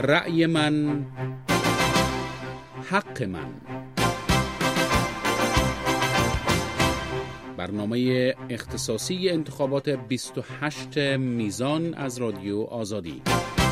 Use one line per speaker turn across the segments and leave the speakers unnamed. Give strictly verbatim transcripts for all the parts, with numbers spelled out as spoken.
رأی من حق من. برنامه اختصاصی انتخابات بیست و هشت میزان از رادیو آزادی.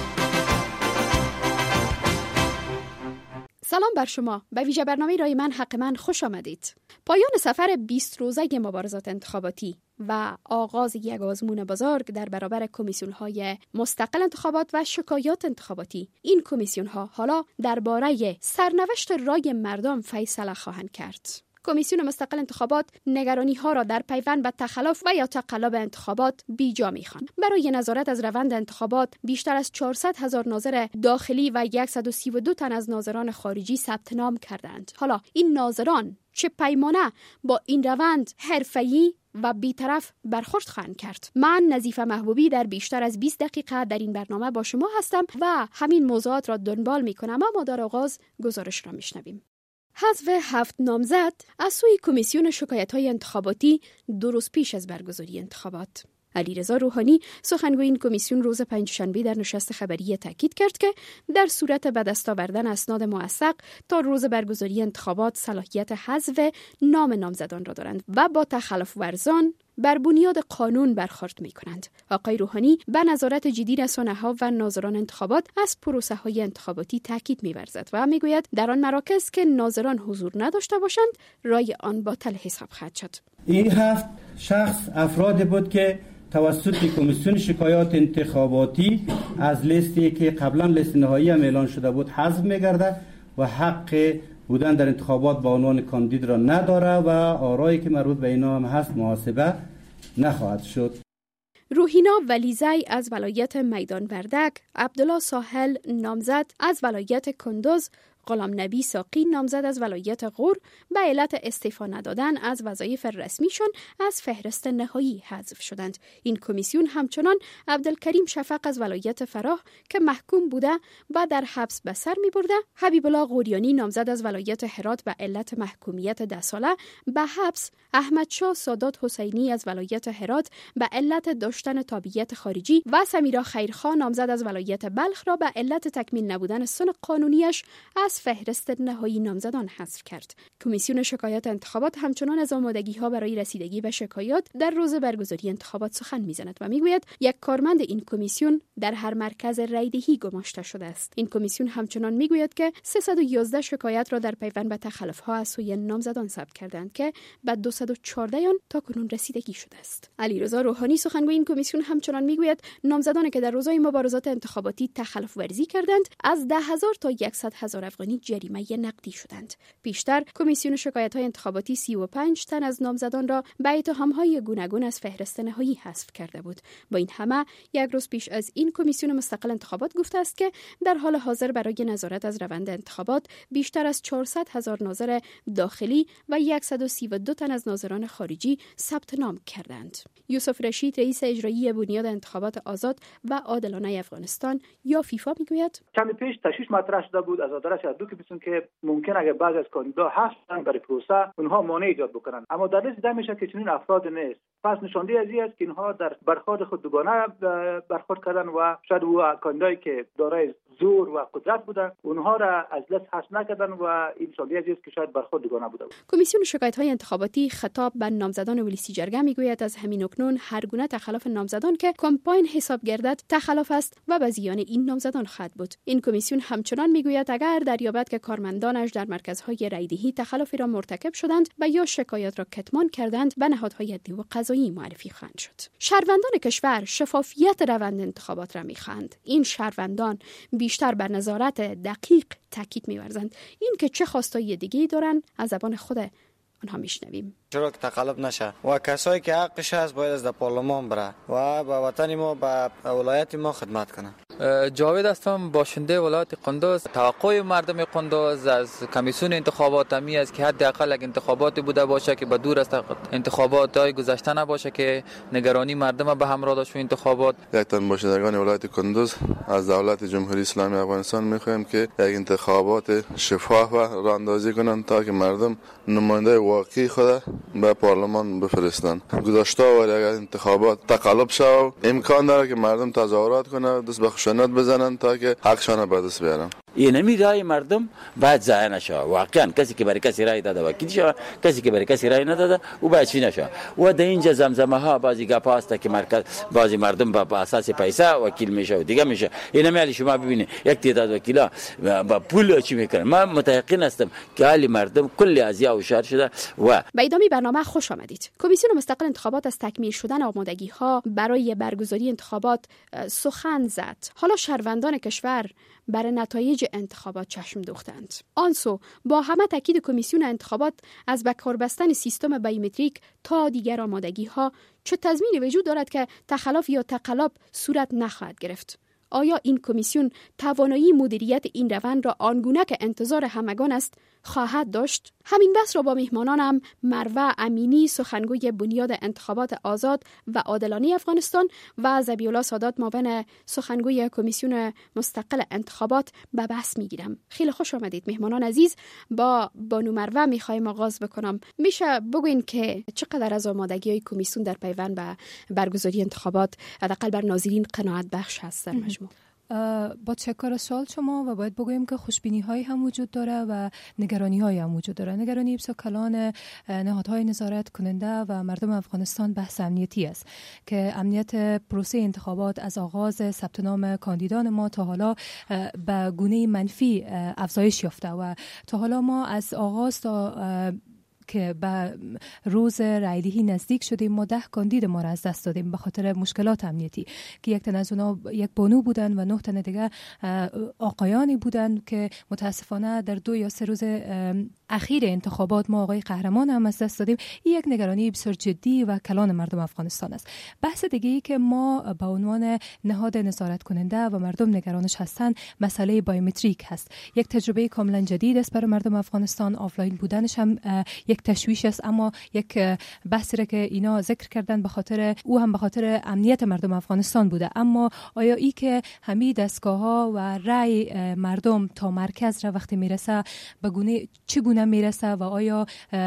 سلام بر شما. به ویژه برنامه رای من حق من خوش آمدید. پایان سفر بیست روزه مبارزات انتخاباتی و آغاز یک آزمون بزرگ در برابر کمیسیون‌های مستقل انتخابات و شکایات انتخاباتی. این کمیسیون‌ها حالا درباره سرنوشت رای مردم فیصله خواهند کرد. کمیسیون مستقل انتخابات نگرانی ها را در پیوند به تخلف و یا تقلب انتخابات بیجا می‌خواند. برای نظارت از روند انتخابات بیشتر از چهارصد هزار ناظر داخلی و صد و سی و دو تن از ناظران خارجی ثبت نام کردند. حالا این ناظران چه پیمانه با این روند حرفه‌ای و بی‌طرف برخورد خواهند کرد؟ من نظیفه محبوبی در بیشتر از بیست دقیقه در این برنامه با شما هستم و همین موضوعات را دنبال می‌کنم، اما در آغاز گزارش را می‌شنویم. حذف هفت نامزد از سوی کمیسیون شکایت‌های انتخاباتی دو روز پیش از برگزاری انتخابات. علیرضا روحانی سخنگوی این کمیسیون روز پنجشنبه در نشست خبری تاکید کرد که در صورت به دست آوردن اسناد موثق تا روز برگزاری انتخابات صلاحیت حذف نام نامزدان را دارند و با تخلف ورزان بر بنیاد قانون برخورد می کنند. آقای روحانی به نظارت جدی رسانه‌ها و ناظران انتخابات از پروسه های انتخاباتی تاکید می ورزد و می گوید در آن مراکز که ناظران حضور نداشته باشند رای آن باطل حساب خواهد شد.
این هفت شخص افرادی بود که توسط کمیسیون شکایات انتخاباتی از لیستی که قبلا لیست نهایی هم اعلان شده بود حذف می‌گرده و حق بودن در انتخابات با عنوان کاندید را نداره و آرایی که مربوط به اینا هم هست محاسبه نخواهد شد.
روحینا ولیزی از ولایت میدان وردک، عبدالله ساحل نامزد از ولایت کندوز، غلام نبی ساقی نامزد از ولایت غور به علت استعفا ندادن از وظایف رسمیشون از فهرست نهایی حذف شدند. این کمیسیون همچنان عبدالکریم شفق از ولایت فراه که محکوم بوده و در حبس به سر می برده، حبیب الله غوریانی نامزد از ولایت هرات به علت محکومیت ده ساله به حبس، احمد شاه سادات حسینی از ولایت هرات به علت داشتن تابعیت خارجی و سمیرا خیرخان نامزد از ولایت بلخ را به علت تکمیل نبودن سن قانونیش از فهرست نهایی نامزدان حذف کرد. کمیسیون شکایات انتخابات همچنان از آمادگی‌ها برای رسیدگی به شکایات در روز برگزاری انتخابات سخن می‌زند و می‌گوید یک کارمند این کمیسیون در هر مرکز رایدهی گماشته شده است. این کمیسیون همچنان می‌گوید که سیصد و یازده شکایت را در پیوند به تخلف‌ها از سوی نامزدان ثبت کردند که به دویست و چهارده آن تاکنون رسیدگی شده است. علیرضا روحانی سخنگوی این کمیسیون همچنان می‌گوید نامزدانی که در روزهای مبارزات انتخاباتی تخلف ورزی کردند از ده هزار تا صد هزار افغانی جریمه نقدی شدند. پیشتر کمیسیون شکایت‌های انتخاباتی سی و پنج تن از نامزدان را به اتهام‌های گوناگون از فهرست نهایی حذف کرده بود. با این همه یک روز پیش از این کمیسیون مستقل انتخابات گفته است که در حال حاضر برای نظارت از روند انتخابات بیشتر از چهارصد هزار ناظر داخلی و صد و سی و دو تن از ناظران خارجی ثبت نام کردند. یوسف رشید رئیس اجرایی بنیاد انتخابات آزاد و عادلانه افغانستان یا فیفا میگوید
کمی پیش تشویش مطرح شده بود از آدرس دو کمیسیون که ممکن اگر بعضی از کاندیدا هستن برای پروسه اونها مانع ایجاد بکنن، اما در لیست دیده میشه که چنین افراد نیست. پس نشانده از این است که اینها در برخورد خود دوگانه برخورد کردن و شاید او کاندیدایی که دارای زور و قدرت بودن اونها را از لیست حذف نکردن و این نشانده از این است که شاید برخورد دوگانه بوده.
کمیسیون شکایت‌های انتخاباتی خطاب به نامزدان ولیسی جرگه میگوید از همین اکنون هر گونه تخلف نامزدان که کمپاین حساب گردد تخلف است و به زیان این نامزدان خواهد بود. این کمیسیون همچنان میگوید اگر دریابد که کارمندانش در مرکزهای رایدهی تخلفی را مرتکب شدند و یا شکایت را کتمان کردند به نهادهای عدلی و قضایی معرفی خواهند شد. شهروندان کشور شفافیت روند انتخابات را میخواهند. این شهروندان بیشتر بر نظارت دقیق تاکید می‌ورزند. این که چه خواستای دیگه‌ای دارن از زبان خود آنها میشنویم.
چرا که تقلب نشه و کسایی که حقش هست باید از در پارلمان بره و به وطن ما به ولایت ما خدمت کنه.
جاوید هستم، باشنده ولایت قندوز. توقع مردم قندوز از کمیسیون انتخابات می است که حداقل یک انتخاباتی بوده باشه که به دور از انتخابات‌های گذشته نباشه که نگرانی مردم به همراه داشت و انتخابات.
یک تن باشندگان ولایت قندوز از دولت جمهوری اسلامی افغانستان می‌خواهیم که یک انتخابات شفاف و راه‌اندازی کنند تا که مردم نماینده واقعی خود به پارلمان بفرستند. گذشته ولی اگر انتخابات تقلب شود امکان داره که مردم تظاهرات کنند، دست به خشونت بزنند تا که حقشان به دست بیارن.
این نمی رای مردم باید ضایع نشه. واقعا کسی که برای کسی رای داده وکیل شه، کسی که برای کسی رای نداده او باید چی نشه. و در اینجا زمزمه ها بعضی گپا هست که مرکز بعضی مردم با اساس پیسه وکیل میشه و دیگه میشه. اینا میلی شما ببینید یک تعداد وکیلا با پول چی میکنن. من متيقن هستم که حال مردم کلی ازیا و شر شده. و
به ادامه برنامه خوش آمدید. کمیسیون مستقل انتخابات از تکمیل شدن آمادگی ها برای برگزاری انتخابات سخن زد. حالا شهروندان کشور برای نتایج انتخابات چشم دوختند. آنسو با همه تاکید کمیسیون انتخابات از بکار بستن سیستم بایومتریک تا دیگر آمادگی ها چه تضمینی وجود دارد که تخلف یا تقلب صورت نخواهد گرفت؟ آیا این کمیسیون توانایی مدیریت این روند را آنگونه که انتظار همگان است خواهد داشت؟ همین بحث را با مهمانانم مروه امینی سخنگوی بنیاد انتخابات آزاد و عادلانه افغانستان و ذبیحالله سادات معاون سخنگوی کمیسیون مستقل انتخابات به بحث میگیرم. خیلی خوش آمدید مهمانان عزیز. با بانو مروه میخوایم آغاز بکنم. میشه بگوین که چقدر از آمادگی‌های کمیسیون در پیوند به برگزاری انتخابات حداقل بر ناظرین قناعت بخش هست در مجموع؟
با تشکر از سوال شما و باید بگویم که خوشبینی هایی هم وجود داره و نگرانی هایی هم وجود داره. نگرانی بسیار کلان نهادهای نظارت کننده و مردم افغانستان بحث امنیتی است که امنیت پروسه انتخابات از آغاز ثبت نام کاندیدان ما تا حالا به گونه منفی افزایش یافته و تا حالا ما از آغاز تا که به روز رایدهی نزدیک شدیم ما ده کاندید ما را از دست دادیم به خاطر مشکلات امنیتی که یک تن از اونا یک بانو بودن و نه تن دیگه آقایانی بودن که متاسفانه در دو یا سه روز اخیر انتخابات ما آقای قهرمان هم از دست دادیم. این یک نگرانی بسیار جدی و کلان مردم افغانستان است. بحث دیگه ای که ما به عنوان نهاد نظارت کننده و مردم نگرانش هستند مسئله بایومتریک هست. یک تجربه کاملا جدید است برای مردم افغانستان. آفلاین بودنش هم یک تشویش است، اما یک بحثی را که اینا ذکر کردن به خاطر او هم به خاطر امنیت مردم افغانستان بوده. اما آیا ای که همه دستگاه ها و رای مردم تا مرکز را وقتی میرسه به گونه چگونه میرسه و آیا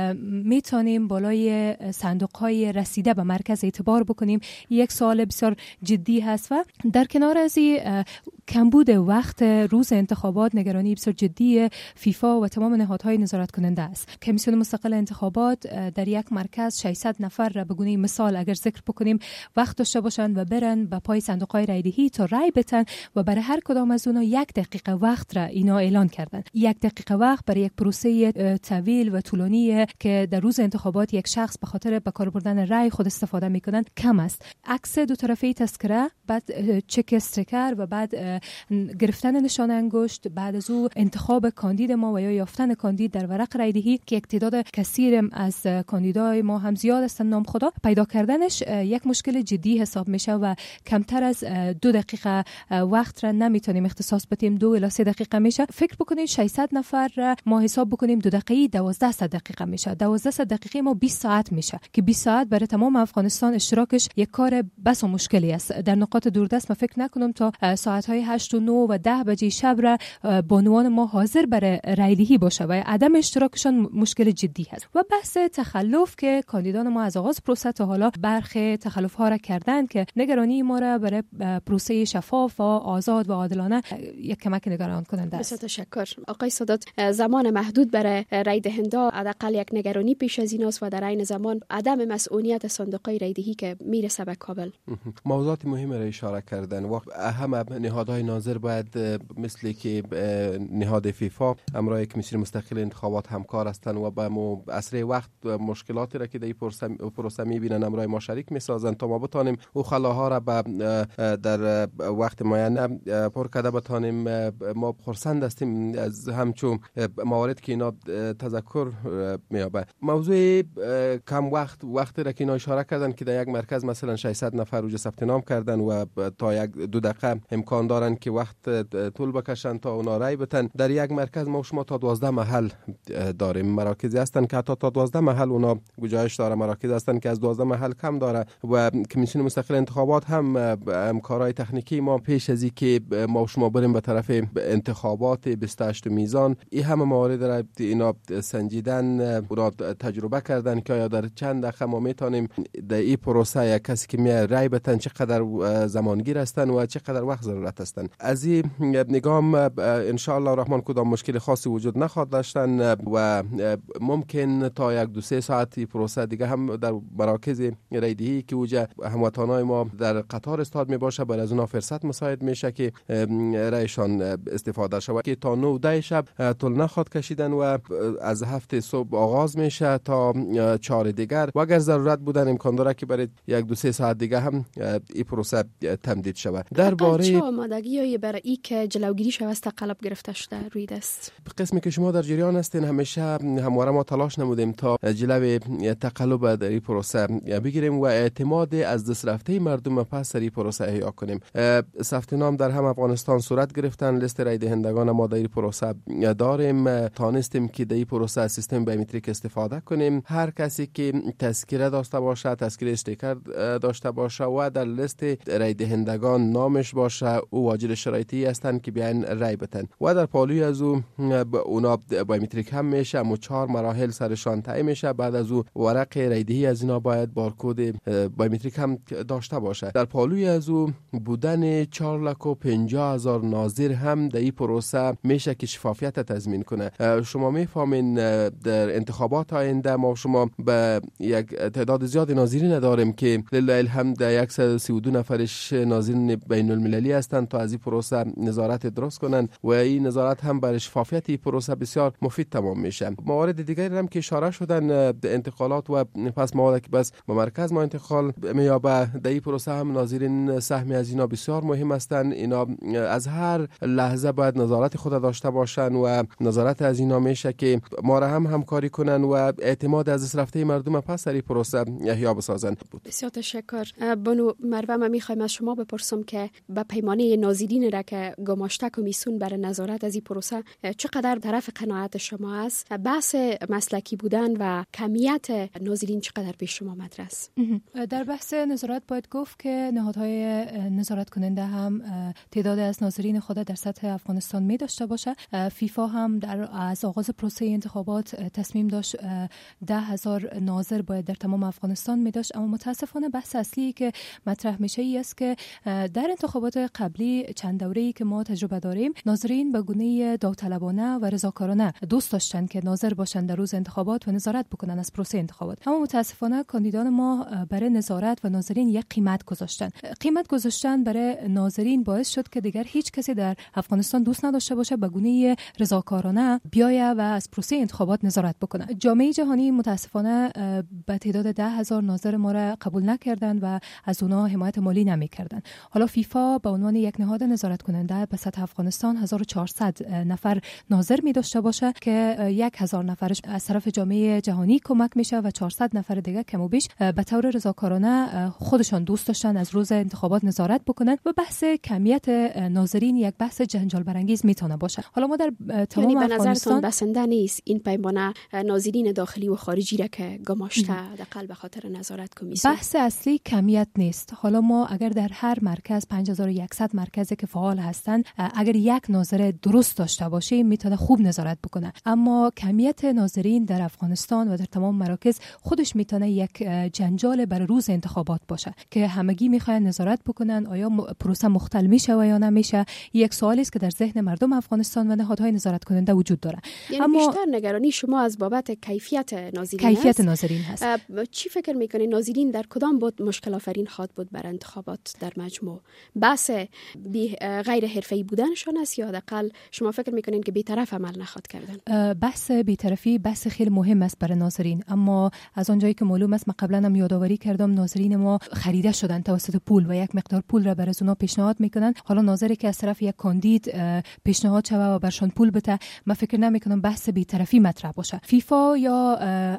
میتونیم بالای صندوق های رسیده به مرکز اعتبار بکنیم؟ یک سوال بسیار جدی هست و در کنار از این کمبود وقت روز انتخابات نگرانی بسیار جدی فیفا و تمام نهادهای نظارت کننده است. کمیسیون مستقل انتخابات در یک مرکز ششصد نفر را به گونه مثال اگر ذکر بکنیم وقت داشته باشند و برن به پای صندوق‌های رایدهی تا رای بتن و برای هر کدام از اونها یک دقیقه وقت را اینا اعلان کردن. یک دقیقه وقت برای یک پروسه طویل و طولانی که در روز انتخابات یک شخص به خاطر به کار بردن رای خود استفاده میکنن کم است. عکس دو طرفه تذکره، بعد چک استیکر و بعد گرفتن نشان انگشت، بعد از او انتخاب کاندید ما و یا یافتن کاندید در ورق رایدهی که یک تعداد کثیر از کاندیدای ما هم زیاد هستن نام خدا، پیدا کردنش یک مشکل جدی حساب میشه و کمتر از دو دقیقه وقت را نمیتونیم اختصاص بدیم. دو الی سه دقیقه میشه. فکر بکنید ششصد نفر را ما حساب بکنیم دو دقیقه دوازده دقیقه میشه. دوازده دقیقه ما بیست ساعت میشه که بیست ساعت برای تمام افغانستان اشتراکش یک کار بس و مشکلی است. در نقاط دوردست ما فکر نکنم تا ساعت های هشت و نه و ده بجه شب را بانوان ما حاضر برای رایدهی باشه و عدم اشتراکشان مشکل جدی هست. و بحث تخلف که کاندیدان ما از آغاز پروسه تا حالا برخی تخلف ها را کردن که نگرانی ما را برای پروسه شفاف و آزاد و عادلانه یک کمک نگران کننده است.
بسیار تشکر آقای سادات. زمان محدود برای رای دهنده حداقل یک نگرانی پیش از این است و در عین زمان عدم مسئولیت صندوق‌های رایدهی که میرسه به کابل.
موضوعات مهمی را اشاره کردن و اهم نهادهای ناظر باید مثل که نهاد فیفا همراه کمیسیون مستقل انتخابات همکار هستند و با مو اسرع وقت مشکلاتی را که در پروسه میبینن همراه ما شریک میسازن تا ما بتانیم او خلاها را در وقت معین پر کرده بتانیم. ما خرسند هستیم از همچون موارد که اینا تذکر میابه. موضوع کم وقت وقتی را که اینا اشاره کردن که در یک مرکز مثلا ششصد نفر روز ثبت نام کردن و تا یک دو دقیقه امکان دارن که وقت طول بکشن تا اونا رای بتن. در یک مرکز ما شما تا دوازده محل داریم. مراکزی هستن که حتی تا دوازده محل اونا گنجایش داره. مراکز هستن که از دوازده محل کم داره و کمیسیون مستقل انتخابات هم همکارای تکنیکی ما پیش از این که ما شما بریم به طرف انتخابات بیست و هشت میزان این همه موارد را اینا سنجیدن، اونا تجربه کردن که آیا در چند دقیقه ما میتونیم در این پروسه یک کسی که میاد رای بتن چقدر زمانگیر هستن و چقدر وقت ضرورت هستن. از این نگام ان شاء الله الرحمن کدام مشکل خاصی وجود نخواهد داشتن و ممکن تا یک دو سه ساعت این پروسه دیگه هم در مراکز رایدهی که وجا هموطنای ما در قطار استاد می باشه برای از اونها فرصت مساعد میشه که رایشان استفاده شود که تا نه ده شب طول نخواد کشیدن و از هفته صبح آغاز میشه تا چهار دیگر و اگر ضرورت بودن امکان داره که برای یک دو سه ساعت دیگه هم این پروسه تمدید شود. درباره
چه آمادگی‌هایی برای این که جلوگیری شود از تقلب گرفته شده روی دست؟
قسمی که شما در جریان هستین همیشه همواره ما تلاش نمودیم تا جلوی تقلب در این پروسه بگیریم و اعتماد از دست رفته مردم پس در این پروسه احیا کنیم. ثبت نام در هم افغانستان صورت گرفتن، لیست رای دهندگان ما در این پروسه داریم، تانستیم که در این پروسه سیستم بایومتریک استفاده کنیم. هر کسی که تذکره داشته باشه، تذکره استیکر داشته باشه و در لیست رای دهندگان نامش باشه او واجد شرایطی هستند که بیان رای بتن و در پالوی از او اونا بایومتریک هم میشه، اما چهار مراحل سرشان طی میشه. بعد از او ورق رای دهی از اینا باید بارکد بایومتریک هم داشته باشه. در پالوی از او بودن چهار لک و پنجاه هزار ناظر هم در این پروسه میشه که شفافیت تضمین کنه. شما میفهمین در انتخابات آینده ما شما به یک تعداد زیاد ناظرین نداریم که لله الحمد در صد و سی و دو نفرش ناظرین بین المللی هستند تا از این پروسه نظارت درست کنن و این نظارت هم برای شفافیت این پروسه بسیار مفید تمام میشه. موارد دیگری هم که اشاره شدن انتقالات و پس مواد که بس به مرکز ما انتقال میابه در این پروسه هم ناظرین سهمی از اینا بسیار مهم هستند. اینا از هر لحظه باید نظارت خود داشته باشن و نظارت از اینا میشه که ما را هم همکاری کنن و اعتماد از دست رفته مردم پس در این پروسه احیا بسازن.
بسیار تشکر. بانو مروه، من میخوایم از شما بپرسم که به پیمانه ناظرین را که گماشته کمیسیون برای نظارت از این پروسه چقدر طرف قناعت شما است؟ بحث مسلکی بودن و کمیت ناظرین چقدر به شما مطرح است؟
در بحث نظارت باید گفت که نهادهای نظارت کننده هم تعداد از ناظرین خود در سطح افغانستان می داشته باشه. فیفا هم در از آغاز پروسه انتخابات تصمیم داشت ده هزار ناظر باید در تمام افغانستان می داشت، اما متاسفانه بحث اصلی که مطرح میشه ای است که در انتخابات قبلی چند دوره‌ای که ما تجربه داریم ناظرین به گونه داوطلبانه و رضاکارانه دوست داشتن که ناظر باشن در روز انتخابات و نظارت بکنن از پروسه انتخابات. اما متاسفانه کاندیدان ما برای نظارت و ناظرین یک قیمت گذاشتن. قیمت گذاشتن برای ناظرین باعث شد که دیگر هیچ کسی در افغانستان دوست نداشته باشه به گونه رضاکارانه بیایه و از پروسه انتخابات نظارت بکنه. جامعه جهانی متاسفانه به تعداد ده هزار ناظر ما را قبول نکردند و از اونها حمایت مالی نمی‌کردند. حالا فیفا به عنوان یک نهاد نظارت کننده به سطح افغانستان هزار و چهارصد نفر ناظر می داشته باشه که یک هزار نفرش از طرف جامعه جهانی کمک میشه و چهارصد نفر دیگه کم و بیش به طور رضاکارانه خودشان دوست داشتن از روز انتخابات نظارت بکنن و بحث کمیت ناظرین یک بحث جنجال برانگیز میتونه باشه. حالا ما در تمام
یعنی به
افغانستان
نظرتون بسنده نیست این پیمانه ناظرین داخلی و خارجی را که گماشته در قلب خاطر نظارت کمیسیون؟
بحث اصلی کمیت نیست. حالا ما اگر در هر مرکز پنج هزار و صد مرکزی که فعال هستند اگر یک ناظر درست داشته باشه میتونه خوب نظارت بکنه، اما کمیت ناظرین در افغانستان و در تمام مراکز خودش میتونه یک جنجال بر روز انتخابات باشه که همگی میخواین نظارت بکنن آیا پروسه مختل میشه و یا نمیشه. یک سوالی است که در ذهن مردم افغانستان و نهادهای نظارت کننده وجود داره.
یعنی اما بیشتر نگرانی شما از بابت کیفیت ناظرین
کیفیت
هست؟
ناظرین هست.
چی فکر میکنید ناظرین در کدام بود مشکل آفرین خواهد بود بر انتخابات در مجموع؟ بحث غیر حرفه‌ای بودنشان است یا حداقل شما فکر میکنین که بی‌طرف عمل نخواد کردن؟
بحث بی‌طرفی بحث خیلی مهم است برای ناظرین، اما از اونجایی که معلوم است من قبلا هم یادآوری کردم ناظرین ما خریده شدن توسط پول و یک مقدار پول را برای اونا پیشنهاد میکنن. حالا ناظری که از طرف یک کاندید پیشنهاد شوه و برشان پول بده، من فکر نمیکنم بحث بی‌طرفی مطرح باشه. فیفا یا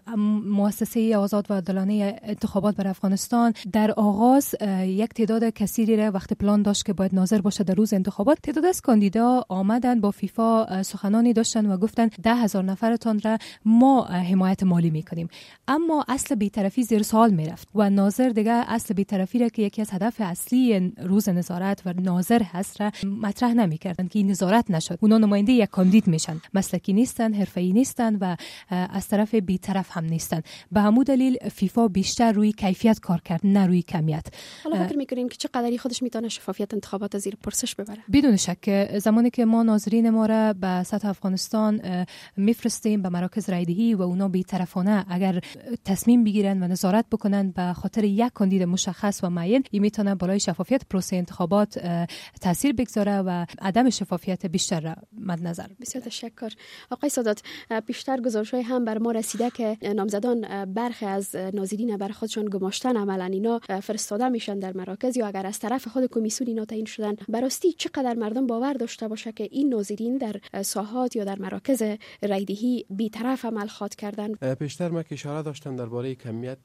مؤسسه آزاد و عادلانه انتخابات بر افغانستان در آغاز یک تعداد کثیری را وقت پلان داشت که باید ناظر باشه در روز انتخابات، تعداد از کاندیدا آمدن با فیفا سخنانی داشتن و گفتن ده هزار نفرتان را ما حمایت مالی میکنیم، اما اصل بی‌طرفی زیر سوال میرفت و ناظر دیگه اصل بی‌طرفی را که یکی از هدف اصلی روز نظارت و ناظر هست را مطرح نمیکردن که این نظارت نشد. اونا نماینده یک کاندید میشن، مسلکی نیست نیستن، حرفه‌ای نیستن و از طرف بی‌طرف هم نیستن. به همون دلیل فیفا بیشتر روی کیفیت کار کرد نه روی کمیت.
حالا فکر می‌کنین که چقدری خودش میتونه شفافیت انتخابات زیر پرسش ببره؟
بدون شک زمانی که ما ناظرین ما را به سطح افغانستان میفرستیم به مراکز رایدهی و اونا بی‌طرفانه اگر تصمیم بگیرن و نظارت بکنن به خاطر یک کاندید مشخص و معین، این میتونه بالای شفافیت پروسه انتخابات تاثیر بگذاره و عدم شفافیت بیشتر را مد نظر.
بسیار تشکر آقای سادات. بیشتر گزارش‌های هم بر ما رسیده که نامزدان برخی از ناظرین بر خودشون گماشتن عملاً اینا فرستاده میشن در مراکز یا اگر از طرف خود کمیسیون اینا تعیین شدن. براستی چقدر مردم باور داشته باشه که این ناظرین در ساحات یا در مراکز رایدهی بی‌طرف عمل خواد کردن؟
پیشتر ما که اشاره داشتم درباره کمیت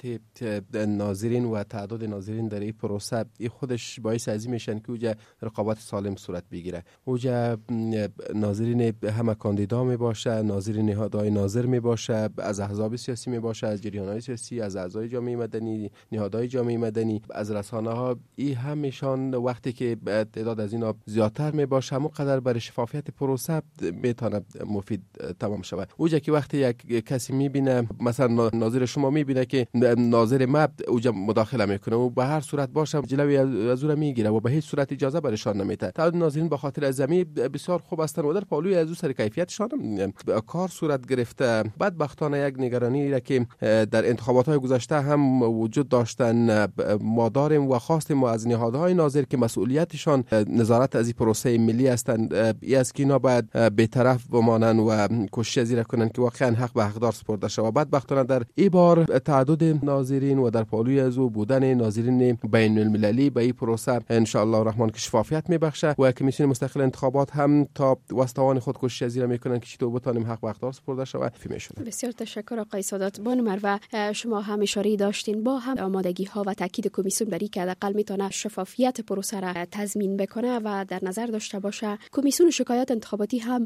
ناظرین و تعداد ناظرین در این پروسه، این خودش باعث ازی میشن که اوجا رقابت سالم صورت بگیره. اوجا ناظرین همه کاندیدا می باشه، ناظرین نهادهای ناظر می باشه، از احزاب سیاسی می باشه، از جریان‌های سیاسی، از اعضای جامعه مدنی، نهادهای جامعه مدنی، از رسانه‌ها. این همشان وقتی که تعداد از اینا زیادتر می باشه همون قدر برای شفافیت پروسه میتونه مفید تمام شود. اوجا که وقتی یک کسی میبینه مثلا ناظر شما میبینه که ناظر ما اوجا مداخله میکنه و به هر صورت باشه جلوی از او میگیره و به هیچ صورت اجازه برشان نمیده. تعداد ناظرین به خاطر ازمی بسیار خوب هستن و در پالوی از او سر کیفیتشان کار صورت گرفته. بدبختانه یک نگرانی را که در انتخابات های گذشته هم وجود داشتن ما داریم و خواستیم ما از نهادهای ناظر که مسئولیتشان نظارت از این پروسه ملی هستند، ای از که اینا باید بی‌طرف بمانن و کوشش زیر کنن که واقعا حق به حقدار سپرده شود. بدبختانه در این بار تعداد ناظرین و در پالوی از او بودن ناظرین بین المللی به این پروسه ان شاء الله الرحمن که شفافیت میبخشه و کمیسیون مستقل انتخابات هم تا واسطوان خود کوشش زیر میکنن که چطور بتونیم حق به حقدار سپرده شود فیمشون.
بسیار تشکر آقای سادات. بانو مروه، شما هم اشاره داشتین با هم آمادگی ها و تاکید کمیسیون بر اینکه حداقل میتونه شفافیت پروسه را تضمین بکنه و در نظر داشته باشه. کمیسیون شکایات انتخاباتی هم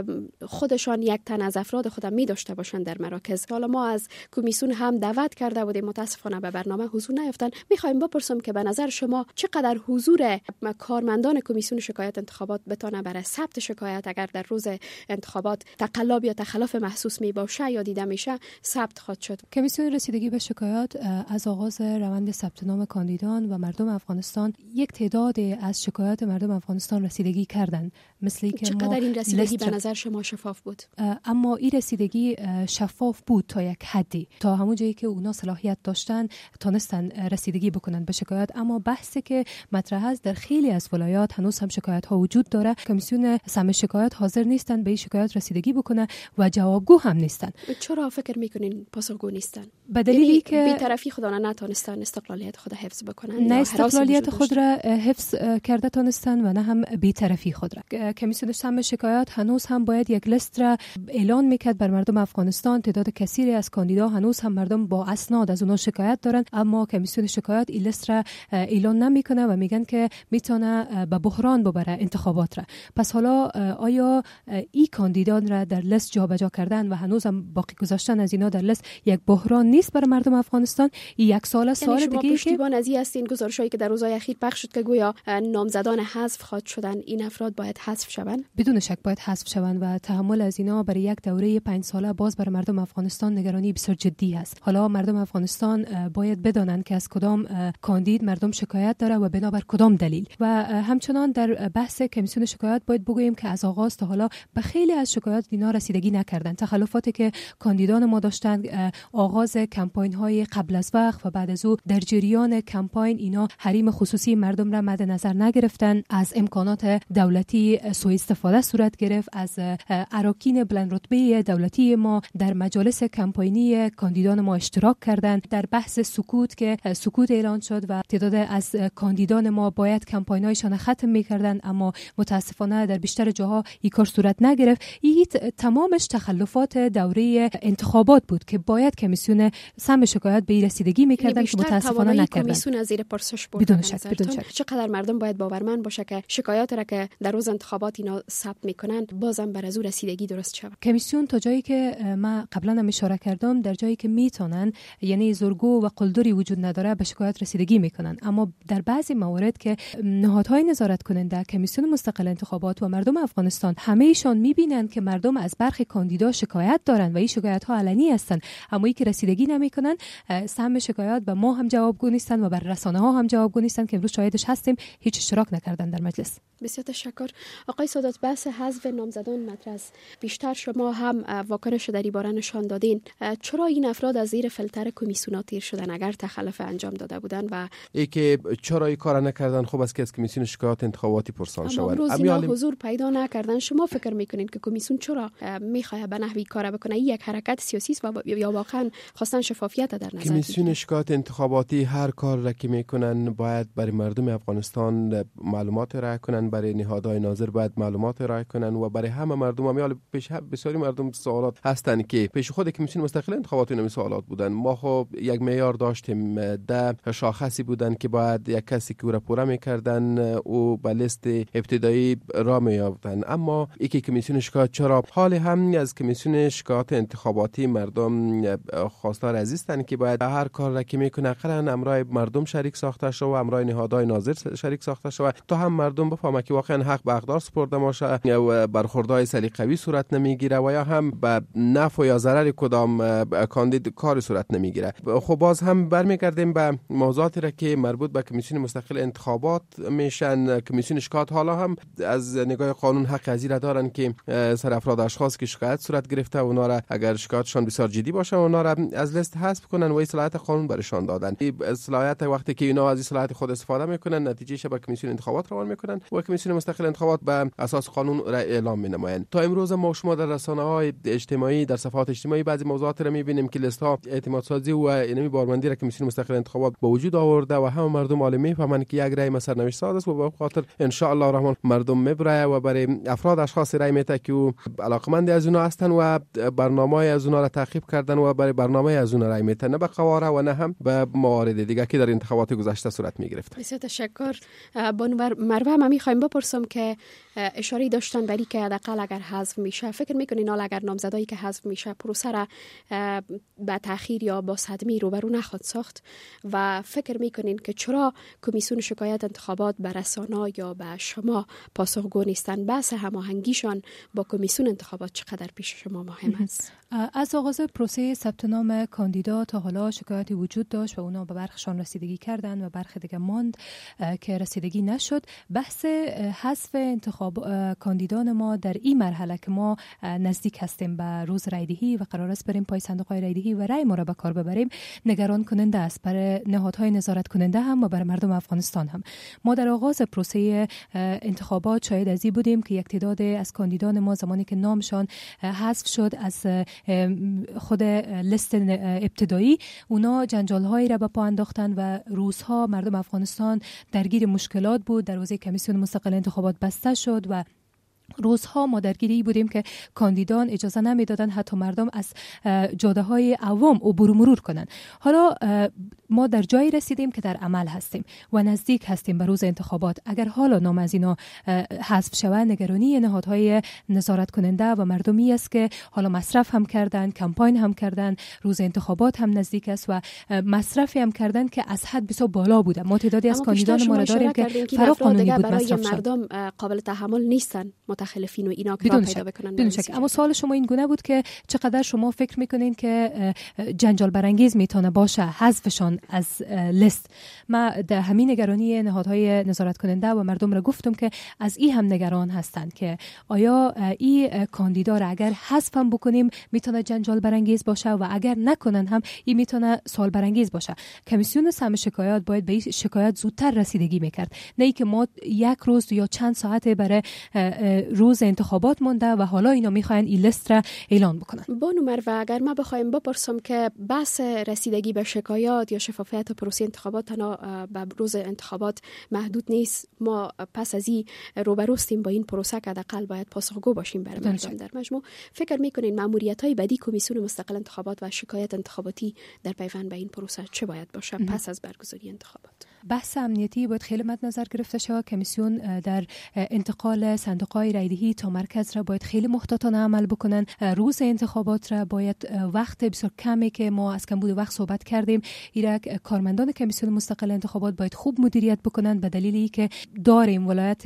خودشان یک تن از افراد خودم می داشته باشند در مراکز. حالا ما از کمیسیون هم دعوت کرده بودیم، متاسفانه به برنامه حضور نیافتن. میخوایم بپرسم که به نظر شما چقدر حضور کارمندان کمیسیون شکایات انتخابات بتونه برای ثبت شکایت اگر در روز انتخابات تقلب یا تخلف محسوس می باشه یا دیده میشه ثبت خواهد شد؟
کمیسیون رسیدگی به شکایات از آغاز روند ثبت نام کاندیدان و مردم افغانستان یک تعداد از شکایات مردم افغانستان رسیدگی کردند. مثل که
چقدر
ما
این رسیدگی به نظر شما شفاف بود؟
اما این رسیدگی شفاف بود تا یک حدی، تا همون جایی که اونا صلاحیت داشتن تونستن رسیدگی بکنن به شکایات. اما بحثی که مطرح است در خیلی از ولایات هنوز هم شکایت ها وجود داره. کمیسیون سم شکایات حاضر نیستن به این شکایات رسیدگی بکنه و جوابگو هم نیستن.
چرا فکر میکنین پاسخگو نیستن؟
به دلیلی که
بی‌طرفی خود نتونستن استقلالیت خود حفظ بکنن،
نه استقلالیت خود را حفظ کرده تونستن و نه هم بی‌طرفی خود را. کمیسیون سم شکایات هنوز هم باید یک لیست را اعلان میکرد بر مردم افغانستان. تعداد کثیری از کاندیدا هنوز هم مردم با اسناد از اونها شکایت دارن، اما کمیسیون شکایات این لیست را اعلان نمیکنه و میگن که میتونه به بحران ببره انتخابات را. پس حالا آیا این کاندیدان را در لیست جابجا کردن و هنوز هم باقی گذاشتن از اینا در لیست یک بحران نیست برای مردم افغانستان؟ این یک سال سال
یعنی
دیگه
پشتیبان از این هستین گزارشایی که در روزهای اخیر پخش شد که گویا نامزدان حذف خواد شدن، این افراد باید حذف شوند؟
بدون شک باید حذف شوند و تحمل از اینا برای یک دوره پنج ساله باز برای مردم افغانستان نگرانی بسیار جدی است. حالا مردم افغانستان باید بدانند که از کدام کاندید مردم شکایت داره و بنابر کدام دلیل. و همچنان در بحث کمیسیون شکایات باید بگوییم که از آغاز تا حالا به خیلی از شکایات اینا رسیدگی نکردن. تخلفاتی که کاندیدان ما داشتن، آغاز کمپاین های قبل از وقت و بعد از او در جریان کمپاین اینا حریم خصوصی مردم را مد نظر نگرفتن، از امکانات دولتی سوء استفاده صورت گرفت، از اراکین بلند رتبه دولتی ما در مجالس کمپاینی کاندیدان ما اشتراک کردند. در بحث سکوت که سکوت اعلان شد و تعداد از کاندیدان ما باید کمپاینایشان ختم می‌کردند، اما متاسفانه در بیشتر جاها این کار صورت نگرفت. این تمامش تخلفات دوره انتخابات بود که باید کمیسیون سم شکایات به رسیدگی می‌کردن که متاسفانه نکردن.
کمیسیون از زیر پرسش برد.
بدون شک بدون شک.
چقدر مردم باید باورمند باشه که شکایات را که در روز انتخابات اینا ثبت میکنند بازم بر از او رسیدگی درست شود؟
کمیسیون تا جایی که ما قبلا هم اشاره کردم در جایی که میتونن، یعنی زورگو و قلدری وجود نداره، به شکایات رسیدگی میکنن. اما در بعضی موارد که نهادهای نظارت کننده، کمیسیون مستقل انتخابات و مردم افغانستان همه ایشان میبینن که مردم از برخی کاندیدا شکایت دارن و این شکایت ها علنی هستن، اما ای که رسیدگی نمیکنن سهم شکایات به ما هم جوابگو نیستن و بر رسانه ها هم جوابگو نیستن که امروز شاهدش هستیم هیچ اشتراک نکردن در مجلس.
بسیار تشکر. آقای سادات، بحث حذف نامزدان مطرح است. بیشتر شما هم واکنش در این باره نشان دادین. چرا این افراد از زیر فلتر کمیسیون تیر شدن اگر تخلف انجام داده بودن و
ای که چرا این کار نکردن؟ خب از که از کمیسیون شکایات انتخاباتی پرسان شوند.
اما امروز اینا حضور پیدا نکردن. شما فکر میکنین که کمیسیون چرا میخواد به نحوی کار بکنه؟ این یک حرکت سیاسی است و یا واقعا خواستن شفافیت در نظر
کمیسیون شکایات انتخاباتی هر کار را که میکنن باید برای مردم افغانستان معلومات ارائه کنن، برای نهادهای ناظر باید معلومات ارائه کنن و برای همه مردم هم پیش بسیاری مردم سوالات هستن که پیش خود کمیسیون مستقل انتخابات این سوالات بودن. ما خب یک معیار داشتیم، ده شاخصی بودن که باید یک کسی که او را پوره میکردن او به لیست ابتدایی را میافتن. اما یکی کمیسیون شکایات چرا حال هم از کمیسیون شکایات انتخاباتی مردم خواستار عزیزن که باید هر کار را که میکنه قرن امرای مردم شریک ساخته شو و امرای نهادهای ناظر شریک ساخته شو تا هم مردم بفهمه که واقعا حق به حقدار سپرده باشه و برخوردهای سلیقه‌ای صورت نمیگیره و یا هم به نفع یا ضرر کدام کاندید کار صورت نمیگیره. خب باز هم برمیگردیم به موضوعاتی را که مربوط به کمیسیون مستقل انتخابات میشن. کمیسیون شکایات حالا هم از نگاه قانون حق از را دارن که سر افراد اشخاص که شکایت صورت گرفته اونا را اگر شکایتشان بسیار جدی باشه اونا را از لیست حذف کنن و اصلاحات قانون برشان دادن. این اصلاحات وقتی که اینا از اصلاحات خود استفاده میکنن نتیجهش به کمیسیون انتخابات روان میکنن و کمیسیون مستقل انتخابات به اساس قانون را اعلام مینمایند. تا امروز ما شما در رسانه‌های اجتماعی در صفحات اجتماعی بعضی موضوعات را میبینیم که لیست ها اعتماد سازی و اینمی بارمندی را کمیسیون مستقل انتخابات به وجود آورده و همه مردم عالم میفهمند که یک رأی سرنوشت ساز است و به خاطر ان شاء الله الرحمن مردم میبره و برای افراد اشخاص رأی میته که علاقمند از اونها هستن و برنامه‌های از اونها را تعقیب کردن و برای برنامه از اونها رأی میته، نه به قواره و نه هم به موارد دیگه که در انتخابات گذشته صورت میگرفت.
بسیار تشکر. بانو مروه، ما میخوایم بپرسم که اشاره داشتن برای که حداقل اگر حذف میشه فکر میکنین حالا اگر نامزدایی که حذف میشه پروسه را با تأخیر یا با صدمه روبرو نخواد ساخت و فکر میکنین که چرا کمیسیون شکایت انتخابات به رسانه یا به شما پاسخگو نیستن؟ بحث هماهنگیشان با کمیسیون انتخابات چقدر پیش شما مهم است؟
از آغاز پروسه ثبت نام کاندیدا تا حالا شکایاتی وجود داشت و اونا به برخشان رسیدگی کردن و برخی دیگه ماند که رسیدگی نشد. بحث حذف انتخاب کاندیدان ما در این مرحله که ما نزدیک هستیم به روز رایدهی و قرار است بریم پای صندوق‌های رایدهی و رای ما را به کار ببریم نگران کننده است برای نهادهای نظارت کننده هم و برای مردم افغانستان هم. ما در آغاز پروسه انتخابات شاهد از این بودیم که یک تعداد از کاندیدان ما زمانی که نامشان حذف شد از خود لیست ابتدایی اونا جنجال‌هایی را به پا انداختن و روزها مردم افغانستان درگیر مشکلات بود. دروازه کمیسیون مستقل انتخابات بسته شد و روزها ما درگیری بودیم که کاندیدان اجازه نمیدادن حتی مردم از جاده های عوام عبور و مرور کنن. حالا ما در جایی رسیدیم که در عمل هستیم و نزدیک هستیم به روز انتخابات. اگر حالا نام از اینا حذف شود نگرانی نهادهای نظارت کننده و مردمی است که حالا مصرف هم کردن، کمپاین هم کردن، روز انتخابات هم نزدیک است و مصرفی هم کردن که از حد بسیار بالا بوده. ما تعدادی از کاندیدان ما را داریم که فرا قانونی بود مصرف شد.
مردم قابل تحمل نیستن متخلفین و اینا که پیدا بکنن.
بدون شک. اما سوال شما این گونه بود که چقدر شما فکر میکنین که جنجال برانگیز میتونه باشه حذفشان از لیست. ما در همین نگرانی نهادهای نظارت کننده و مردم را گفتم که از این هم نگران هستند که آیا این کاندیدا را اگر حذف هم بکنیم میتونه جنجال برانگیز باشه و اگر نکنن هم این میتونه سوال برانگیز باشه. کمیسیون سهم شکایات باید به این شکایت زودتر رسیدگی میکرد، نه اینکه ما یک روز یا چند ساعت برای روز انتخابات مونده و حالا اینا میخواین این لیست را اعلان بکنن.
بانو مروه، اگر ما بخوایم بپرسم که بحث رسیدگی به شکایات یا شفافیت پروسه انتخابات تنها به روز انتخابات محدود نیست، ما پس از این روبروستیم با این پروسه که حداقل باید پاسخگو باشیم برای مردم. در مجموع فکر میکنین ماموریت‌های بعدی کمیسیون مستقل انتخابات و شکایت انتخاباتی در پیوند به این پروسه چه باید باشه پس از برگزاری انتخابات؟
بحث امنیتی باید خیلی مد نظر گرفته شود. کمیسیون در انتقال صندوق‌های رایدهی تا مرکز را باید خیلی محتاطانه عمل بکنن. روز انتخابات را باید وقت بسیار کمی که ما از کمبود وقت صحبت کردیم، ایرک کارمندان کمیسیون مستقل انتخابات باید خوب مدیریت بکنن، به دلیلی که داریم ولایت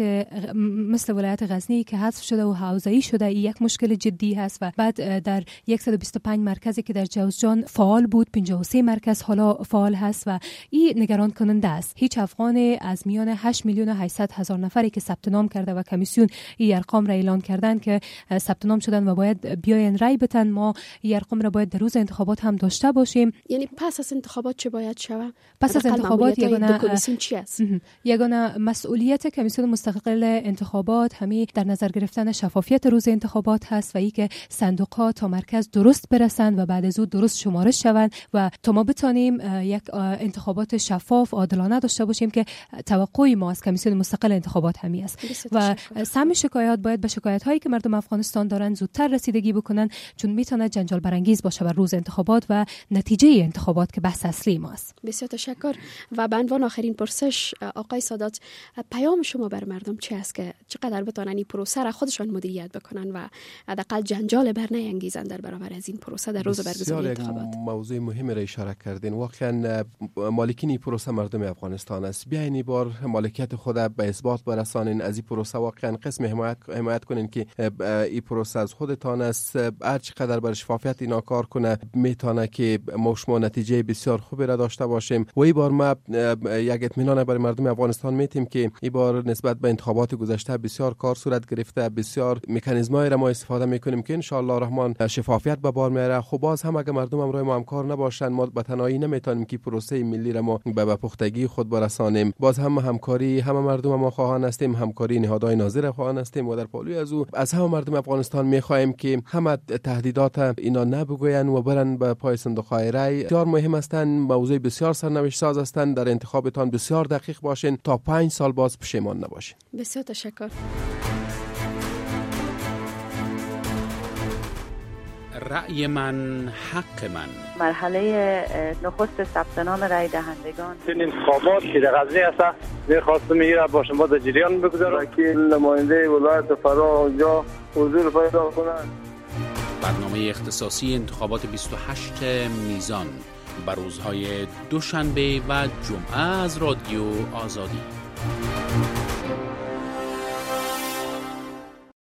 مثل ولایت غزنی که حذف شده و حوزه‌ای شده، این یک مشکل جدی هست. و بعد در صد و بیست و پنج مرکزی که در جوزجان فعال بود، پنجاه و سه مرکز حالا فعال هست و این نگران کننده است. هیچ افغان از میان هشت میلیون و هشتصد هزار نفری که ثبت نام کرده و کمیسیون این ارقام را اعلان کردن که ثبت نام شدن و باید بیاین رای بدن، ما این ارقام را باید در روز انتخابات هم داشته باشیم.
یعنی پس از انتخابات چه باید شود؟
پس از انتخابات یگانه
کمیسیون چی است؟
یگانه مسئولیت کمیسیون مستقل انتخابات همین در نظر گرفتن شفافیت روز انتخابات هست و ای که صندوق‌ها تا مرکز درست برسند و بعد از اون درست شمارش شوند و تا ما بتونیم یک انتخابات شفاف عادلانه داشته باشیم که توقعی ما از کمیسیون مستقل انتخابات همی است. و سهم شکایات باید به شکایت هایی که مردم افغانستان دارن زودتر رسیدگی بکنن، چون میتونه جنجال برانگیز باشه بر روز انتخابات و نتیجه انتخابات که بحث اصلی ما است.
بسیار تشکر. و به عنوان آخرین پرسش آقای سادات، پیام شما بر مردم چه است که چقدر بتونن این پروسه را خودشان مدیریت بکنن و حداقل جنجال بر نیانگیزن در برابر از این پروسه در روز برگزاری انتخابات؟
موضوع مهمی را اشاره کردین. واقعا مالکین این پروسه مردم افغانستان است. بیاین این بار مالکیت خود به اثبات برسانین، از این پروسه واقعا قسم حمایت حمایت کنین که این پروسه از خودتان است. هر چقدر بر شفافیت اینا کار کنه میتونه که ما شما نتیجه بسیار خوبی را داشته باشیم. و این بار ما یک اطمینان برای مردم افغانستان میتیم که این بار نسبت به انتخابات گذشته بسیار کار صورت گرفته، بسیار مکانیزم‌های را ما استفاده میکنیم که ان شاء الله الرحمن شفافیت به بار میاره. خب باز هم اگه مردم همراه ما همکار نباشن، ما به تنهایی نمیتونیم که پروسه ملی را ما به پختگی خود برسانیم. باز هم همکاری همه مردم ما خواهان هستیم، همکاری نهادهای ناظر خواهان هستیم و در پالوی از او از همه مردم افغانستان میخواهیم که همه تهدیدات اینا نبگوین و برن به پای صندوق‌های رای. بسیار مهم هستند، موضوع بسیار سرنوشت ساز هستند. در انتخابتان بسیار دقیق باشین تا پنج سال باز پشیمان نباشین.
بسیار تشکر.
رأی من حق من.
مرحله نخست ثبت نام رای دهندگان.
این انتخابات که در غزنی است، می‌خواستم میره با شما در جریان بگذارم که نماینده ولایت فرا اونجا حضور پیدا کنند.
برنامه اختصاصی انتخابات بیست و هشت میزان بر روزهای دوشنبه و جمعه از رادیو آزادی.